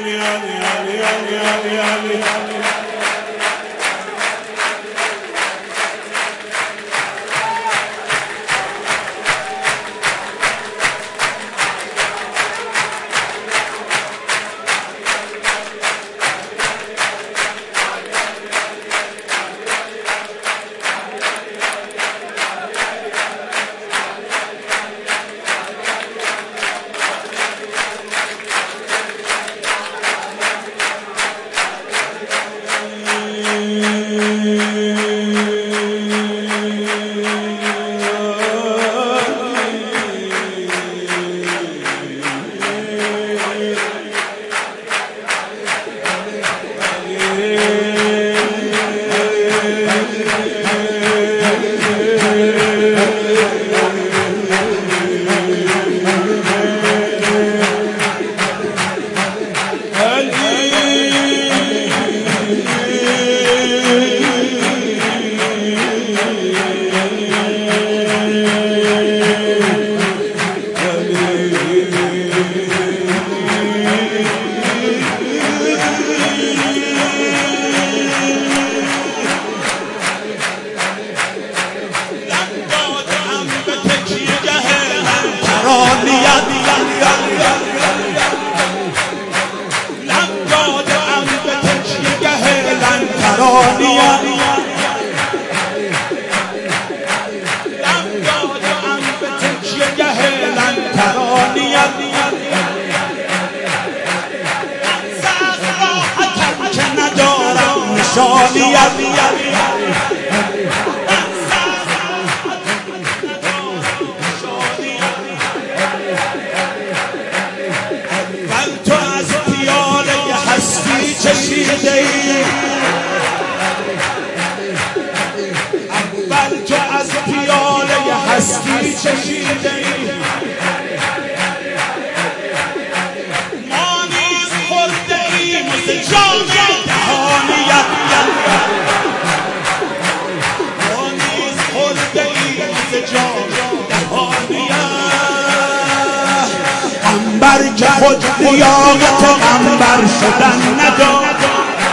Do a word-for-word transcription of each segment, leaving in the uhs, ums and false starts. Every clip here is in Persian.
عنبر که خود لیاقت عنبر شدن نداد،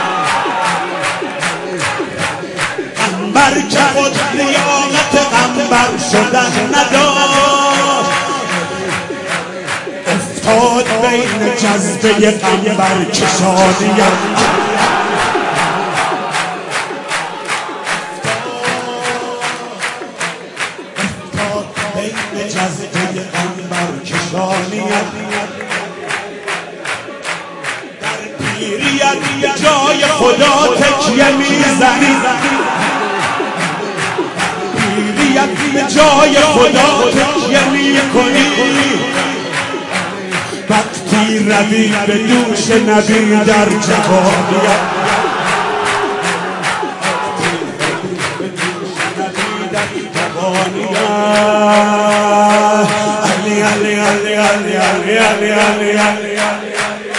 عنبر که خود لیاقت عنبر شدن نداد، افتاد بین جذبه عنبر کشانیم. جذبه عنبر کشانیت در پیریت جای خدا تکیه میزنی، پیریت به جای خدا تکیه میکنی، وقتی روی به دوش نبی در جوانیت، Ali, Ali, Ali, Ali, Ali, Ali, Ali, Ali, Ali.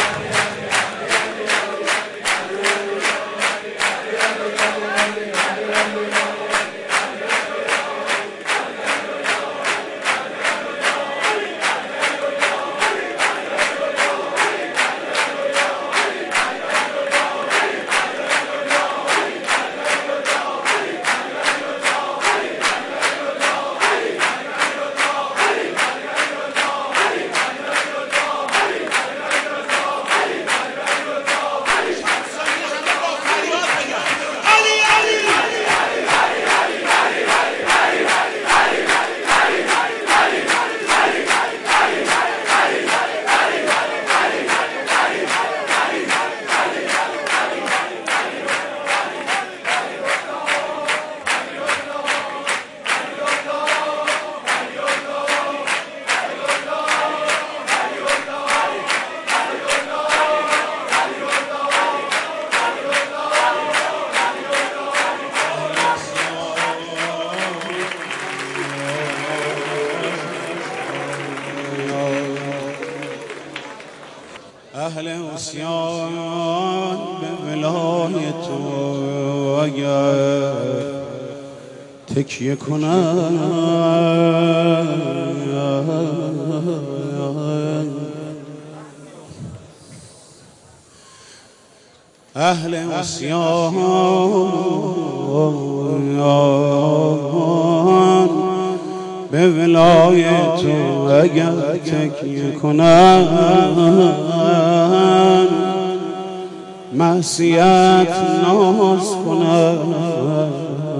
اهل عصیان به ولای تو اگر تکیه کنن، اهل عصیان به ولای تو اگر تکیه کنن، معصیت ناز کنن،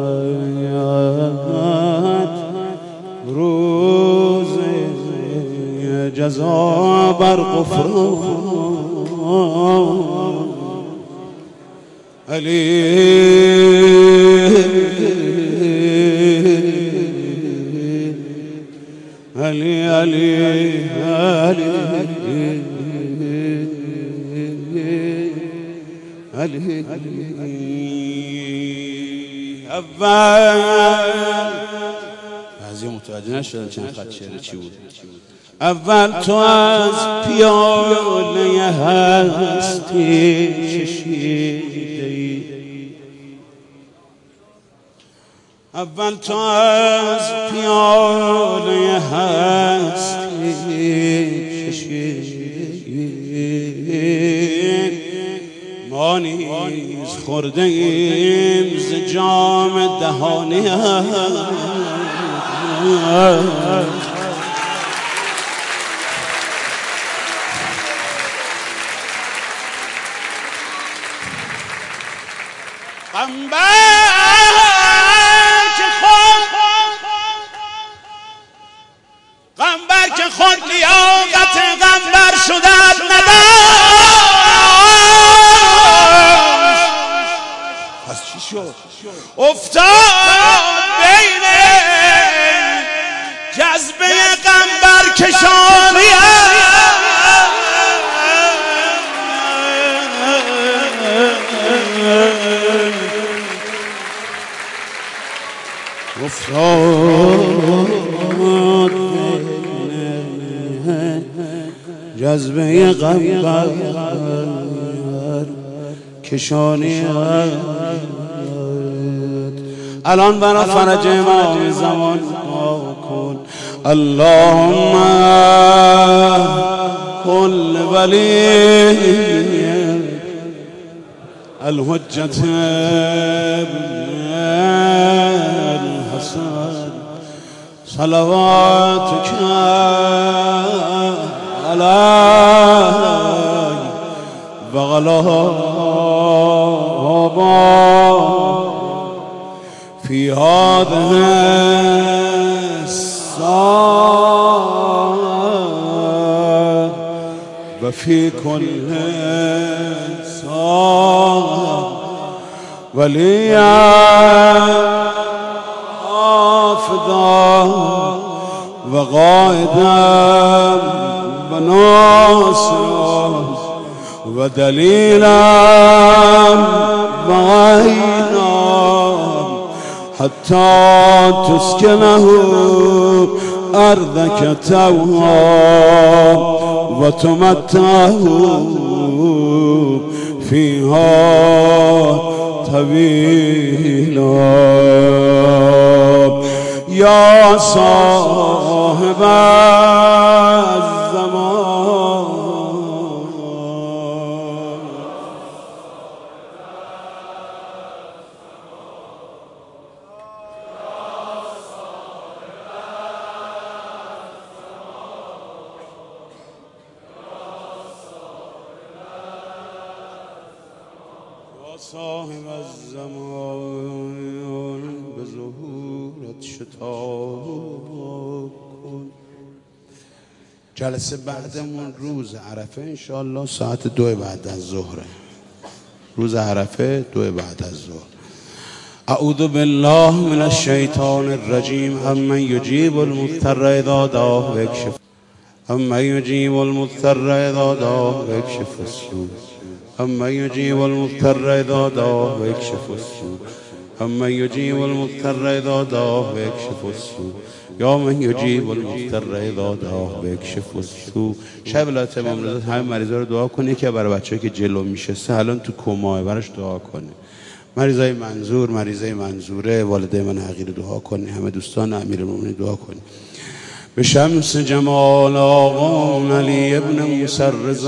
روز جزا بر غفران. علی علی علی علی علی اول بعضی متوجه نشدن چند خط شعر چی بود. اول تو از پیاله هستی چشیدی، اول تو از پیاله هستی چشیدی، ما نیز خورده ایم ز جام دهانی غمبر که خود لیاقت غمبر شدت نداشت، پس چی شد؟ افتاد بین جذبه غمبر کشانی افتاد جذبه غمبر کشانی. الان برای فرج امام زمان دعا کن. اللهم کل ولی الحجة الحسن صلواتك علي وغلابا في هذه الساعة وفي كل ساعة وليا حافظا وقائدا وناصرا ودليلا وعينا حتى تسكنه أرضك توها وتمتعه فيها طويلا. يا صاحب الزمان صاحب الزمان به ظهورت شتاب کن. جلسه بعدمون روز عرفه انشاءالله ساعت دو بعد از ظهره. روز عرفه دو بعد از ظهر. اعوذ بالله من الشیطان الرجیم. امن یجیب المضطر اذا دعاه ویکشف امن یجیب المضطر اذا دعاه ویکشف السوء امن یجیب المضطر اذا دعاه ویکشف السوء امن یجیب المضطر اذا دعاه ویکشف السوء یا من یجیب المضطر اذا دعاه ویکشف السوء. شب ولایت امام رضا همه مریضا رو دعا کنه که برای بچه‌ای که جلو میشسته الان تو کماه براش دعا کنه. مریضای منظور، مریضای منظوره، والدای من حقیر دعا کنه، همه دوستان امیرالمومنین دعا کنه. به شمس جمال آقا علی ابن موسی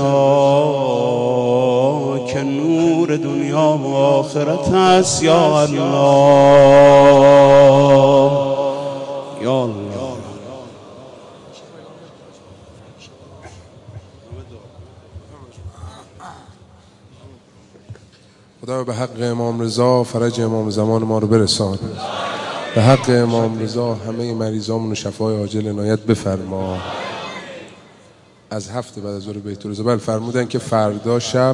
رضا که نور دنیا و آخرت است. یا الله یا الله. خدا به حق امام رضا فرج امام زمان ما رو برسان. به حق امام رضا همه مریضامون رو شفای عاجل عنایت بفرما. از هفته بعد از ظهر بیت الرضا بله فرمودن که فردا شب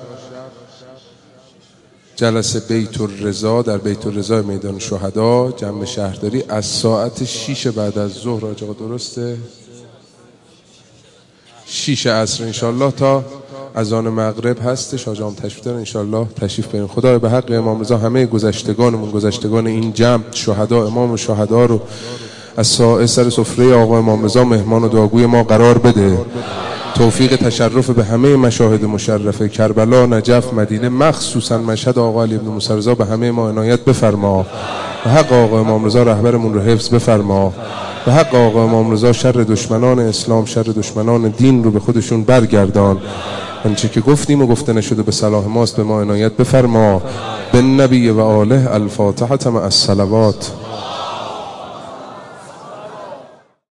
جلسه بیت الرضا در بیت الرضا میدان شهدا جنب شهرداری از ساعت شیش بعد از ظهر. آقا درسته؟ شیش عصر انشالله تا اذان مغرب هستش. حاجام تشریف دارن انشالله تشریف برین. خدای به حق امام رضا همه گذشتگانمون گذشتگان این جمع شهدا امام و شهدا رو از سر سفره آقا امام رضا مهمان و دعاگوی ما قرار بده. توفیق تشرف به همه مشاهد مشرفه کربلا، نجف، مدینه، مخصوصا مشهد آقا علی ابن موسی رضا به همه ما عنایت بفرما. به حق آقا امام رضا رهبرمون رو حفظ بفرما. به حق آقا امام رضا شر دشمنان اسلام، شر دشمنان دین رو به خودشون برگردان. آنچه که گفتیم و گفته نشده به صلاح ماست به ما عنایت بفرما. به نبی و آله الفاتحه مع الصلوات.